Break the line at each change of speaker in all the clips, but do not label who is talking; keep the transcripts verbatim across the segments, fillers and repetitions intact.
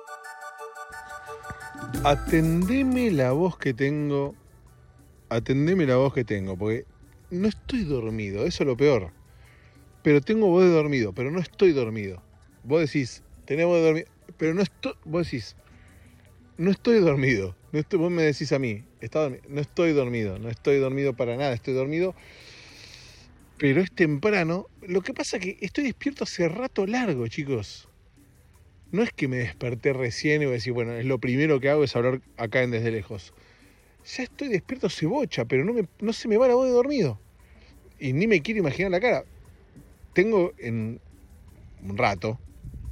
Atendeme la voz que tengo, atendeme la voz que tengo, porque no estoy dormido, eso es lo peor. Pero tengo voz de dormido, pero no estoy dormido. Vos decís, tenés voz de dormido, pero no estoy, vos decís, no estoy dormido. No estoy, vos me decís a mí, está dormido, no estoy dormido, no estoy dormido para nada, estoy dormido, pero es temprano. Lo que pasa es que estoy despierto hace rato largo, chicos. No es que me desperté recién y voy a decir, bueno, es lo primero que hago es hablar acá en Desde Lejos. Ya estoy despierto cebocha, pero no, me, no se me va la voz de dormido. Y ni me quiero imaginar la cara. Tengo en un rato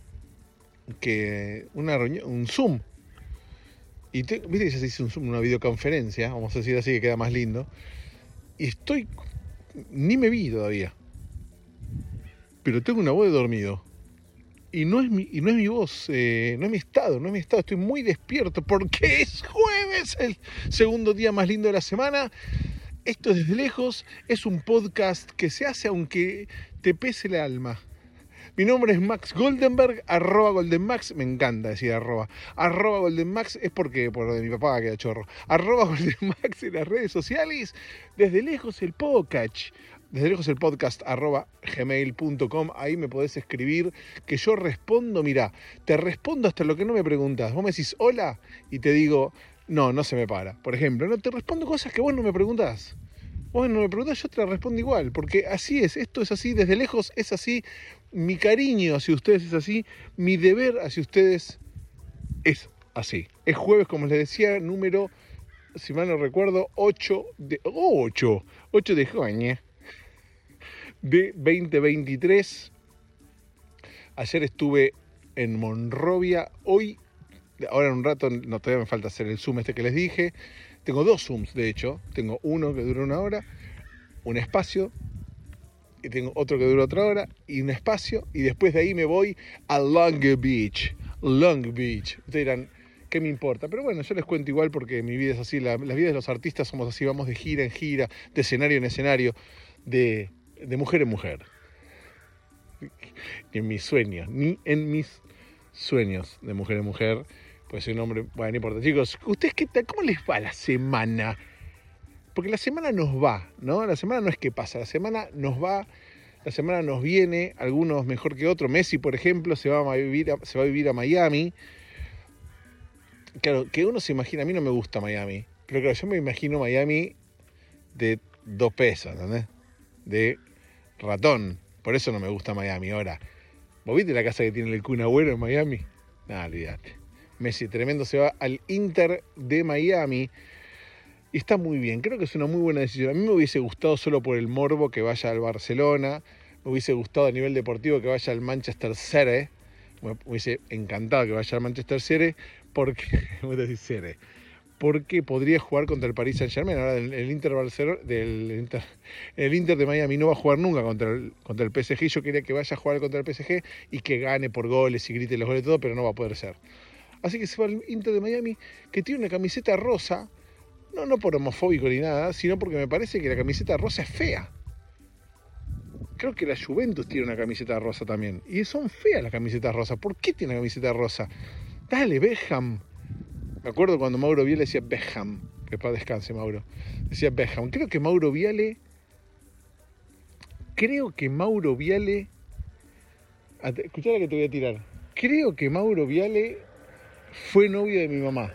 que una reunión, un Zoom. Y te, viste que ya se hizo un Zoom, una videoconferencia, vamos a decir así, que queda más lindo. Y estoy, ni me vi todavía. Pero tengo una voz de dormido. Y no es mi, y no es mi voz, eh, no es mi estado, no es mi estado, estoy muy despierto porque es jueves, el segundo día más lindo de la semana. Esto es Desde Lejos, es un podcast que se hace aunque te pese el alma. Mi nombre es Max Goldenberg, arroba Goldenmax, me encanta decir arroba. Arroba Goldenmax es porque, por lo de mi papá queda chorro. Arroba Goldenmax en las redes sociales, Desde Lejos el podcast. Desde Lejos el podcast, arroba gmail punto com, ahí me podés escribir, que yo respondo, mirá, te respondo hasta lo que no me preguntás. Vos me decís hola y te digo, no, no se me para. Por ejemplo, no te respondo cosas que vos no me preguntás. Vos no me preguntás, yo te la respondo igual, porque así es, esto es así, Desde Lejos es así, mi cariño hacia ustedes es así, mi deber hacia ustedes es así. Es jueves, como les decía, número, si mal no recuerdo, ocho de... ocho, ocho de junio de veinte veintitrés. Ayer estuve en Monrovia, hoy, ahora en un rato, no, todavía me falta hacer el Zoom este que les dije. Tengo dos Zooms, de hecho, tengo uno que dura una hora, un espacio, y tengo otro que dura otra hora, y un espacio, y después de ahí me voy a Long Beach, Long Beach. Ustedes dirán, ¿qué me importa? Pero bueno, yo les cuento igual porque mi vida es así, la, la vida de los artistas somos así, vamos de gira en gira, de escenario en escenario, de... de mujer en mujer. Ni en mis sueños, ni en mis sueños de mujer en mujer, pues soy un hombre, bueno, no importa. Chicos, ¿ustedes qué tal? ¿Cómo les va la semana? Porque la semana nos va, ¿no? La semana no es que pasa, la semana nos va, la semana nos viene, algunos mejor que otros. Messi, por ejemplo, se va a vivir a, se va a vivir a Miami. Claro, que uno se imagina, a mí no me gusta Miami, pero claro, yo me imagino Miami de dos pesos, ¿entendés? De ratón, por eso no me gusta Miami. Ahora, ¿vos viste la casa que tiene el Kun Agüero en Miami? Nada, olvídate. Messi, tremendo, se va al Inter de Miami y está muy bien, creo que es una muy buena decisión. A mí me hubiese gustado solo por el morbo que vaya al Barcelona, me hubiese gustado a nivel deportivo que vaya al Manchester City, me hubiese encantado que vaya al Manchester City, porque, ¿cómo te decís City? Porque podría jugar contra el Paris Saint-Germain. Ahora el, el Inter Barcelona, del Inter, el Inter de Miami no va a jugar nunca contra el, contra el P S G. Yo quería que vaya a jugar contra el P S G y que gane por goles y grite los goles y todo, pero no va a poder ser. Así que se va al Inter de Miami, que tiene una camiseta rosa, no, no por homofóbico ni nada, sino porque me parece que la camiseta rosa es fea. Creo que la Juventus tiene una camiseta rosa también. Y son feas las camisetas rosas. ¿Por qué tiene una camiseta rosa? Dale, Beckham. Me acuerdo cuando Mauro Viale decía Beckham, que para descanse Mauro, decía Beckham. Creo que Mauro Viale, creo que Mauro Viale, escuchá la que te voy a tirar, creo que Mauro Viale fue novio de mi mamá.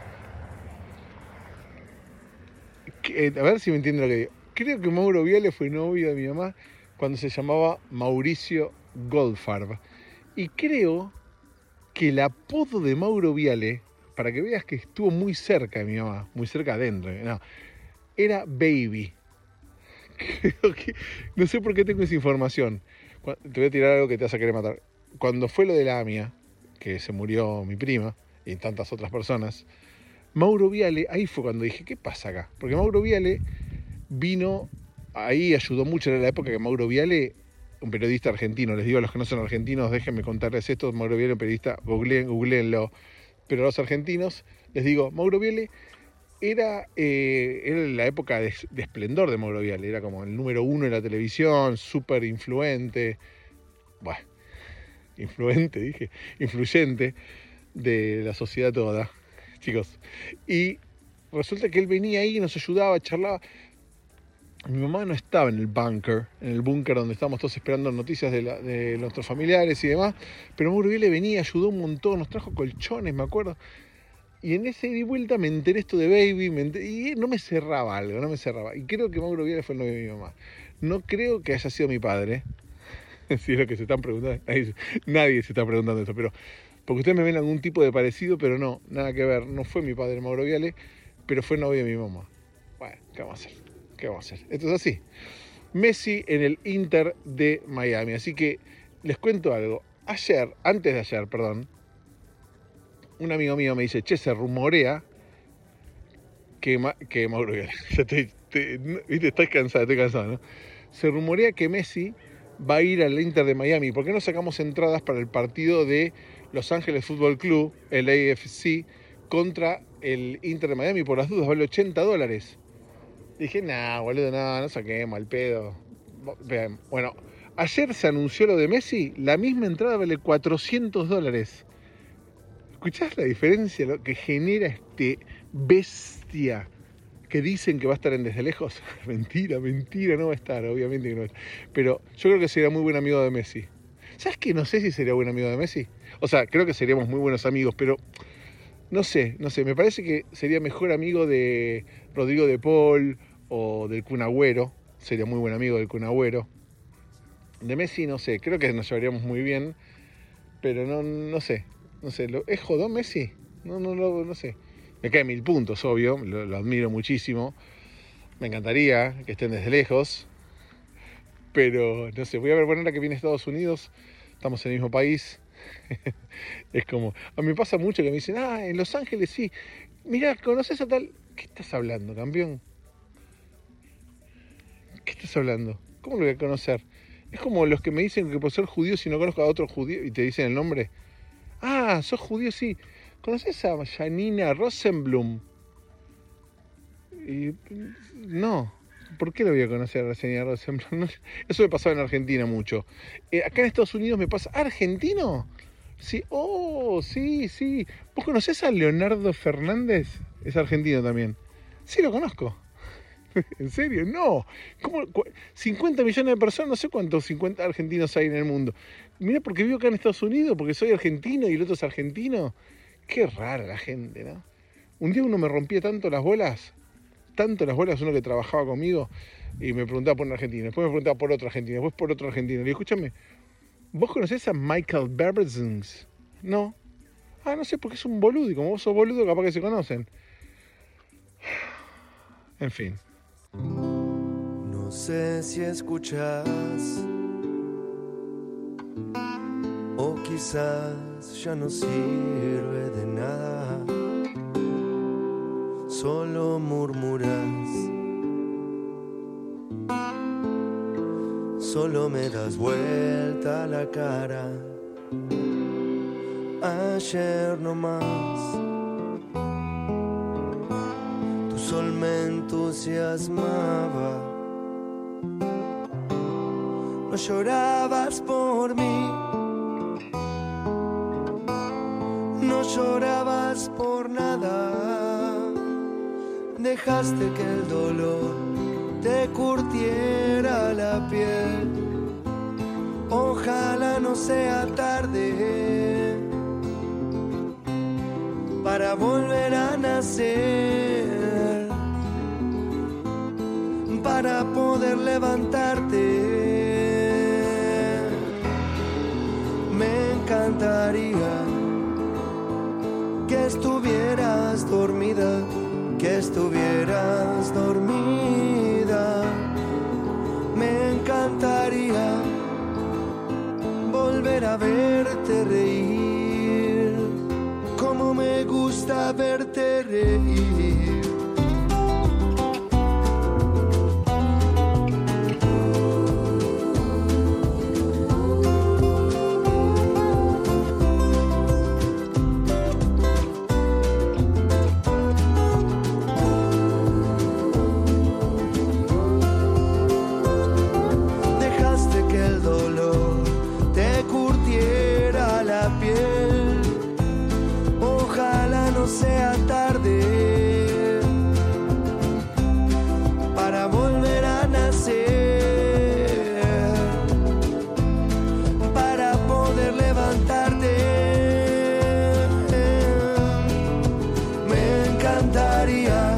A ver si me entiende lo que digo. Creo que Mauro Viale fue novio de mi mamá cuando se llamaba Mauricio Goldfarb. Y creo que el apodo de Mauro Viale, para que veas que estuvo muy cerca de mi mamá, muy cerca adentro, no, era Baby. Creo que, no sé por qué tengo esa información. Te voy a tirar algo que te vas a querer matar. Cuando fue lo de la AMIA, que se murió mi prima y tantas otras personas, Mauro Viale, ahí fue cuando dije, ¿qué pasa acá? Porque Mauro Viale vino, ahí ayudó mucho en la época que Mauro Viale, un periodista argentino, les digo a los que no son argentinos, déjenme contarles esto, Mauro Viale, un periodista, googleen, googleenlo, pero a los argentinos, les digo, Mauro Viale era, eh, era la época de, de esplendor de Mauro Viale, era como el número uno en la televisión, súper influente, bueno, influente dije, influyente, de la sociedad toda, chicos. Y resulta que él venía ahí, nos ayudaba, charlaba. Mi mamá no estaba en el bunker, en el búnker donde estábamos todos esperando noticias de, la, de nuestros familiares y demás, pero Mauro Viale venía, ayudó un montón, nos trajo colchones, me acuerdo. Y en ese ida y vuelta me enteré esto de Baby, me enteré, y no me cerraba algo, no me cerraba. Y creo que Mauro Viale fue el novio de mi mamá. No creo que haya sido mi padre, si es lo que se están preguntando. Nadie se está preguntando eso, pero porque ustedes me ven algún tipo de parecido, pero no, nada que ver. No fue mi padre Mauro Viale, pero fue novio de mi mamá. Bueno, ¿qué vamos a hacer? ¿Qué vamos a hacer? Esto es así. Messi en el Inter de Miami. Así que les cuento algo. Ayer, antes de ayer, perdón, un amigo mío me dice, che, se rumorea que, Ma- que Mauro Viale, ya estoy, te- no, viste, estoy cansado, estoy cansado, ¿no? Se rumorea que Messi va a ir al Inter de Miami. ¿Por qué no sacamos entradas para el partido de Los Ángeles Fútbol Club, el A F C, contra el Inter de Miami? Por las dudas, vale ochenta dólares. Dije, nah, boludo, no, no saquemos al pedo. Vean, bueno, ayer se anunció lo de Messi, la misma entrada vale cuatrocientos dólares. ¿Escuchás la diferencia, lo que genera este bestia que dicen que va a estar en Desde Lejos? Mentira, mentira, no va a estar, obviamente que no va a estar. Pero yo creo que sería muy buen amigo de Messi. ¿Sabes qué? No sé si sería buen amigo de Messi. O sea, creo que seríamos muy buenos amigos, pero no sé, no sé. Me parece que sería mejor amigo de Rodrigo de Paul o del Kun Agüero. Sería muy buen amigo del Kun Agüero. De Messi, no sé. Creo que nos llevaríamos muy bien, pero no, no sé. No sé. ¿lo- ¿Es jodón Messi? No, no, no, no sé. Me cae mil puntos, obvio. Lo, lo admiro muchísimo. Me encantaría que estén Desde Lejos. Pero, no sé. Voy a ver, bueno, ahora que viene Estados Unidos. Estamos en el mismo país. Es como, a mí me pasa mucho que me dicen, ah, en Los Ángeles sí. Mirá, ¿conoces a tal? ¿Qué estás hablando, campeón? ¿Qué estás hablando? ¿Cómo lo voy a conocer? Es como los que me dicen que por ser judío, si no conozco a otro judío y te dicen el nombre. Ah, sos judío, sí. ¿Conoces a Janina Rosenblum? Y no. ¿Por qué lo voy a conocer a la Janina Rosenblum? No, eso me pasaba en Argentina mucho. Eh, acá en Estados Unidos me pasa. ¿Argentino? Sí, oh, sí, sí. ¿Vos conocés a Leonardo Fernández? Es argentino también. Sí, lo conozco. ¿En serio? No. ¿Cómo? Cu- cincuenta millones de personas, no sé cuántos cincuenta argentinos hay en el mundo. Mira, porque vivo acá en Estados Unidos, porque soy argentino y el otro es argentino. Qué rara la gente, ¿no? Un día uno me rompía tanto las bolas, tanto las bolas, uno que trabajaba conmigo, y me preguntaba por un argentino, después me preguntaba por otro argentino, después por otro argentino. Le digo, escúchame, ¿vos conocés a Michael Berbenzings? No. Ah, no sé, porque es un boludo, y como vos sos boludo, capaz que se conocen. En fin.
No sé si escuchas o quizás ya no sirve de nada, solo murmuras, solo me das vuelta la cara. Ayer nomás tu sol me entusiasmaba. No llorabas por mí, no llorabas por nada. Dejaste que el dolor te curtiera la piel. Ojalá no sea tarde para volver a nacer, para poder levantarte. Me encantaría que estuvieras dormida, que estuvieras dormida. Me encantaría volver a verte reír, como me gusta verte reír. Dejaste que el dolor te curtiera la piel. sea tarde para volver a nacer, para poder levantarte. Me encantaría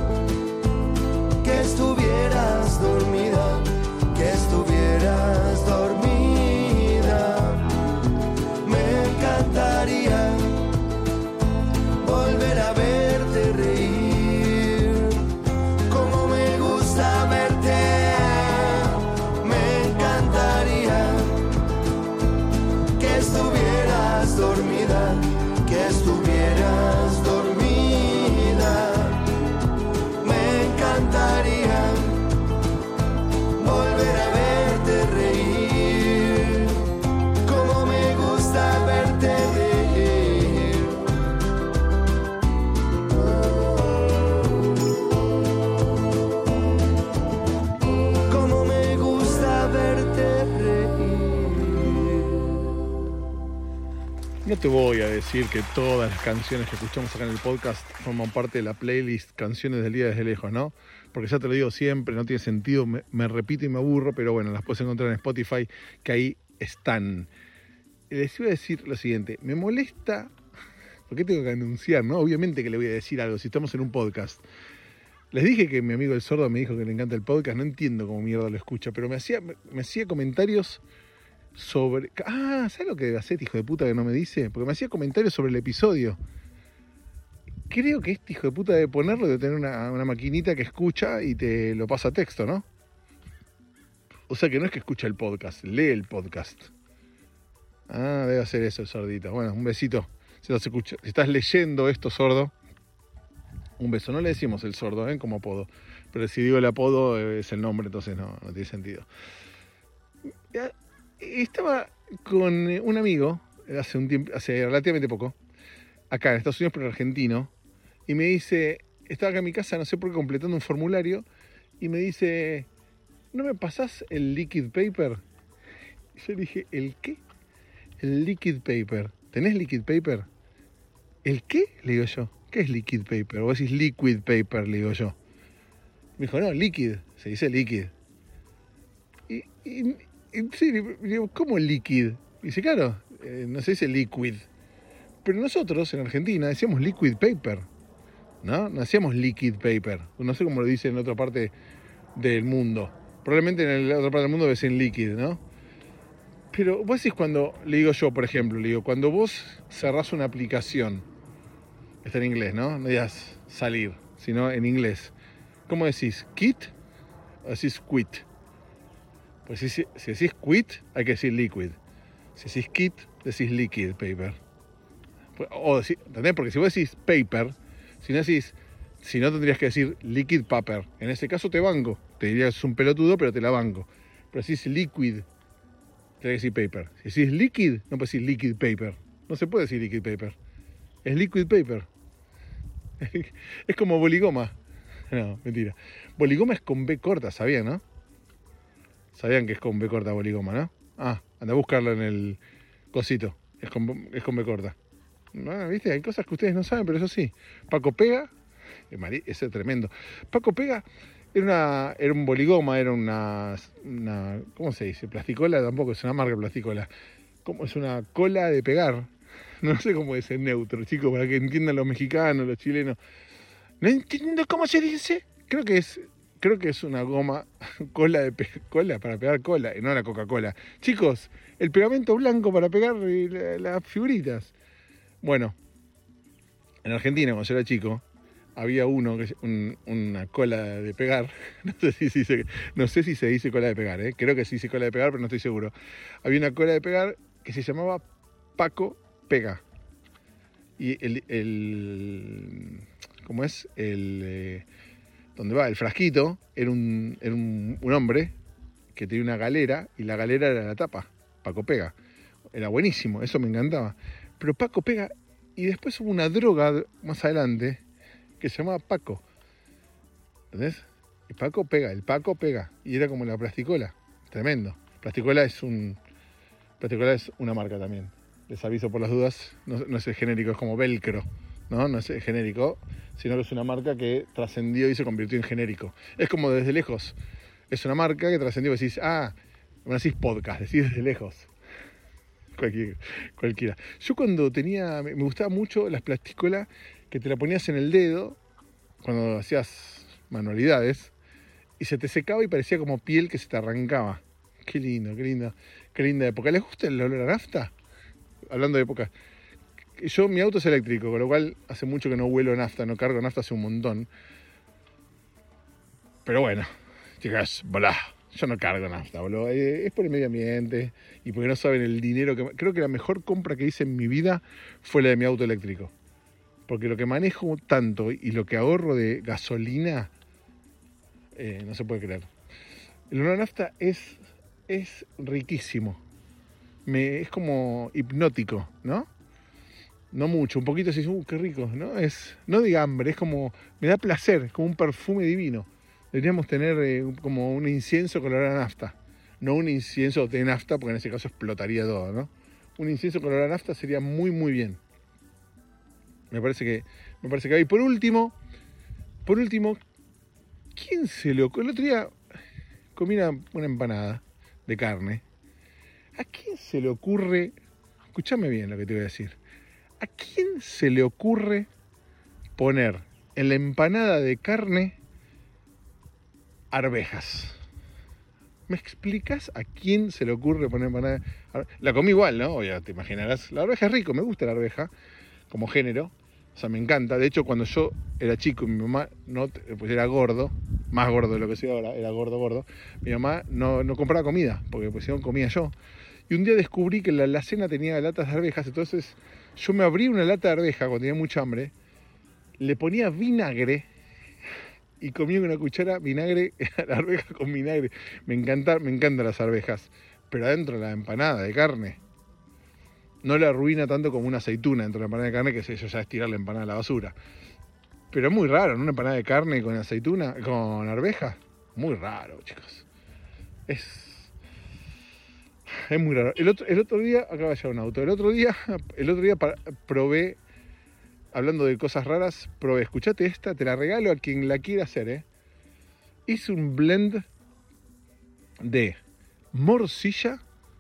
que estuvieras dormida, que estuvieras dormida. Me encantaría volver a verte reír, como me gusta verte. Me encantaría que estuvieras dormida, que estuvieras dormida. Me encantaría volver a verte reír, como me gusta verte reír. Como me gusta verte reír.
No te voy a decir que todas las canciones que escuchamos acá en el podcast forman parte de la playlist Canciones del Día Desde Lejos, ¿no? Porque ya te lo digo siempre, no tiene sentido, me, me repito y me aburro, pero bueno, las puedes encontrar en Spotify, que ahí están. Les iba a decir lo siguiente, me molesta, ¿por qué tengo que anunciar, no? Obviamente que le voy a decir algo, si estamos en un podcast. Les dije que mi amigo el sordo me dijo que le encanta el podcast, no entiendo cómo mierda lo escucha, pero me hacía, me hacía comentarios sobre... Ah, ¿sabes lo que debe hacer, hijo de puta, que no me dice? Porque me hacía comentarios sobre el episodio. Creo que este hijo de puta debe ponerlo, de tener una, una maquinita que escucha y te lo pasa a texto, ¿no? O sea que no es que escucha el podcast, lee el podcast. Ah, debe hacer eso el sordito. Bueno, un besito. Si, los escucha, si estás leyendo esto, sordo, un beso. No le decimos el sordo, ¿eh? Como apodo. Pero si digo el apodo, es el nombre, entonces no, no tiene sentido. Estaba con un amigo, hace un tiempo, hace relativamente poco, acá en Estados Unidos, pero argentino, y me dice, estaba acá en mi casa, no sé por qué, completando un formulario, y me dice, ¿no me pasás el liquid paper? Y yo le dije, ¿el qué? El liquid paper. ¿Tenés liquid paper? ¿El qué? Le digo yo. ¿Qué es liquid paper? Vos decís liquid paper, le digo yo. Me dijo, no, liquid, se dice liquid. Y, y, y sí, le digo, ¿cómo liquid? Y dice, claro, eh, no se dice liquid. Pero nosotros, en Argentina, decíamos liquid paper, ¿no? No hacíamos liquid paper. No sé cómo lo dicen en otra parte del mundo. Probablemente en la otra parte del mundo dicen liquid, ¿no? Pero vos decís cuando, le digo yo, por ejemplo, le digo, cuando vos cerrás una aplicación, está en inglés, ¿no? No digas salir, sino en inglés. ¿Cómo decís? ¿Quit? O decís quit. Pues si, si, si decís quit, hay que decir liquid. Si decís quit, decís liquid paper. O, ¿entendés? Porque si vos decís paper, si no decís, si no tendrías que decir liquid paper. En ese caso te banco. Te diría que es un pelotudo, pero te la banco. Pero si decís liquid, tenés que decir paper. Si decís liquid, no puedes decir liquid paper. No se puede decir liquid paper. Es liquid paper. Es como boligoma. No, mentira. Boligoma es con B corta, ¿sabían, no? Sabían que es con B corta boligoma, ¿no? Ah, anda a buscarlo en el cosito. Es con, es con B corta. No, ¿viste? Hay cosas que ustedes no saben, pero eso sí. Paco Pega, ese es tremendo. Paco Pega era, una, era un boligoma, era una, una... ¿Cómo se dice? Plasticola, tampoco es una marca plasticola. ¿Cómo es una cola de pegar? No sé cómo es el neutro, chicos, para que entiendan los mexicanos, los chilenos. No entiendo cómo se dice. Creo que es, creo que es una goma, cola de pe- cola para pegar cola, y no la Coca-Cola. Chicos, el pegamento blanco para pegar la, las figuritas. Bueno, en Argentina, cuando yo era chico, había uno, que un, una cola de pegar. No sé si, si se, no sé si se dice cola de pegar, ¿eh? Creo que sí dice cola de pegar, pero no estoy seguro. Había una cola de pegar que se llamaba Paco Pega. Y el, el ¿cómo es? El, eh, ¿dónde va? El frasquito era, un, era un, un hombre que tenía una galera, y la galera era la tapa, Paco Pega. Era buenísimo, eso me encantaba. Pero Paco Pega, y después hubo una droga más adelante que se llamaba Paco. ¿Entendés? El Paco Pega, el Paco Pega. Y era como la plasticola. Tremendo. Plasticola es un. Plasticola es una marca también. Les aviso por las dudas. No, no es el genérico, es como velcro. ¿no? No es genérico, sino que es una marca que trascendió y se convirtió en genérico. Es como desde lejos. Es una marca que trascendió y decís, ah, bueno, decís podcast, decís desde lejos. Cualquier, cualquiera. Yo cuando tenía, me gustaba mucho las plasticolas que te la ponías en el dedo cuando hacías manualidades y se te secaba y parecía como piel que se te arrancaba. Qué lindo, qué linda, qué linda época. ¿Les gusta el olor a nafta? Hablando de época. Yo, mi auto es eléctrico, con lo cual hace mucho que no huelo nafta, no cargo nafta hace un montón. Pero bueno, chicas, volá. Yo no cargo nafta, boludo. Es por el medio ambiente y porque no saben el dinero que... Creo que la mejor compra que hice en mi vida fue la de mi auto eléctrico. Porque lo que manejo tanto y lo que ahorro de gasolina, eh, no se puede creer. El olor a nafta es, es riquísimo. Me, es como hipnótico, ¿no? No mucho, un poquito así, uh, qué rico, ¿no? Es, no de hambre, es como... Me da placer, es como un perfume divino. Deberíamos tener eh, como un incienso con olor a nafta. No un incienso de nafta, porque en ese caso explotaría todo, ¿no? Un incienso con olor a nafta sería muy, muy bien. Me parece que me parece que hay. Por último, por último, ¿quién se le ocurre? El otro día comí una, una empanada de carne. ¿A quién se le ocurre? Escúchame bien lo que te voy a decir. ¿A quién se le ocurre poner en la empanada de carne arvejas? ¿Me explicas a quién se le ocurre poner empanada? La comí igual, ¿no? Ya te imaginarás. La arveja es rico, me gusta la arveja como género. O sea, me encanta. De hecho, cuando yo era chico y mi mamá no, pues era gordo, más gordo de lo que soy ahora, era gordo, gordo, mi mamá no, no compraba comida, porque pues si no comía yo. Y un día descubrí que la alacena tenía latas de arvejas, entonces yo me abrí una lata de arveja cuando tenía mucha hambre, le ponía vinagre y comía con una cuchara vinagre, la arveja con vinagre. Me encanta, me encantan las arvejas, pero adentro la empanada de carne no la arruina tanto como una aceituna dentro de la empanada de carne, que eso ya es tirar la empanada a la basura. Pero es muy raro, ¿no? Una empanada de carne con aceituna, con arveja. Muy raro, chicos. Es, es muy raro. El otro, el otro día, acaba de llegar un auto, el otro día, el otro día probé, hablando de cosas raras, probé, escuchate esta, te la regalo a quien la quiera hacer, ¿eh? Hice un blend de morcilla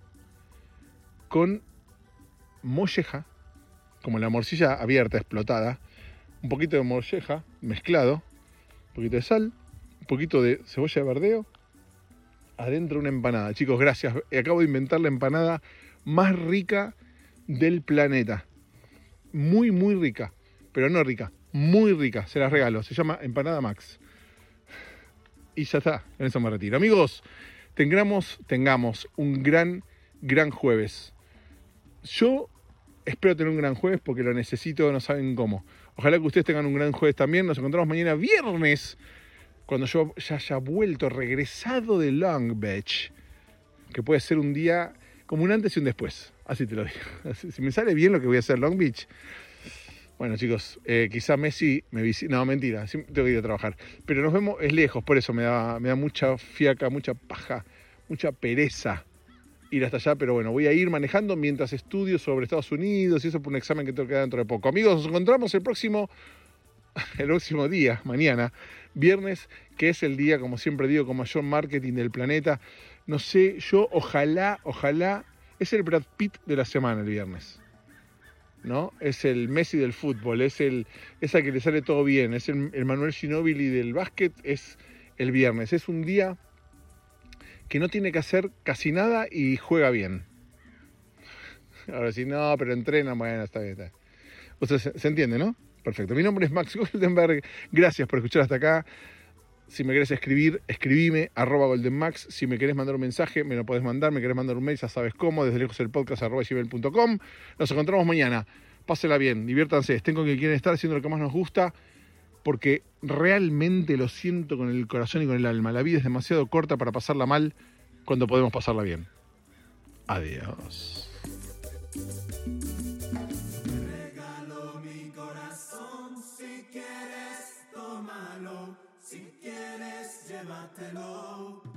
con molleja, como la morcilla abierta, explotada, un poquito de molleja mezclado, un poquito de sal, un poquito de cebolla de verdeo, adentro una empanada. Chicos, gracias. Acabo de inventar la empanada más rica del planeta. Muy, muy rica. Pero no rica, muy rica. Se las regalo. Se llama Empanada Max. Y ya está. En eso me retiro. Amigos, tengamos, tengamos un gran, gran jueves. Yo espero tener un gran jueves porque lo necesito, no saben cómo. Ojalá que ustedes tengan un gran jueves también. Nos encontramos mañana viernes, cuando yo ya haya vuelto, regresado de Long Beach, que puede ser un día como un antes y un después. Así te lo digo. Si me sale bien lo que voy a hacer Long Beach. Bueno, chicos, eh, quizá Messi me visite. No, mentira, sí tengo que ir a trabajar. Pero nos vemos, es lejos, por eso me da, me da mucha fiaca, mucha paja, mucha pereza ir hasta allá, pero bueno, voy a ir manejando mientras estudio sobre Estados Unidos y eso por un examen que tengo que dar dentro de poco. Amigos, nos encontramos el próximo, el próximo día, mañana, viernes, que es el día, como siempre digo, con mayor marketing del planeta. No sé, yo ojalá, ojalá, es el Brad Pitt de la semana el viernes, ¿no? Es el Messi del fútbol, es el esa que le sale todo bien, es el, el Manuel Ginóbili del básquet, es el viernes, es un día que no tiene que hacer casi nada y juega bien. Ahora sí, no, pero entrena, bueno, está bien, está bien. O sea, se, se entiende, ¿no? Perfecto. Mi nombre es Max Goldenberg. Gracias por escuchar hasta acá. Si me querés escribir, escribime, arroba goldenmax. Si me querés mandar un mensaje, me lo podés mandar. Me querés mandar un mail, ya sabes cómo, desde lejos el podcast, arroba gmail punto com. Nos encontramos mañana. Pásela bien, diviértanse, estén con quien quieren estar, haciendo lo que más nos gusta, porque realmente lo siento con el corazón y con el alma. La vida es demasiado corta para pasarla mal cuando podemos pasarla bien. Adiós.
Regalo mi corazón, si quieres tómalo, si quieres llévatelo.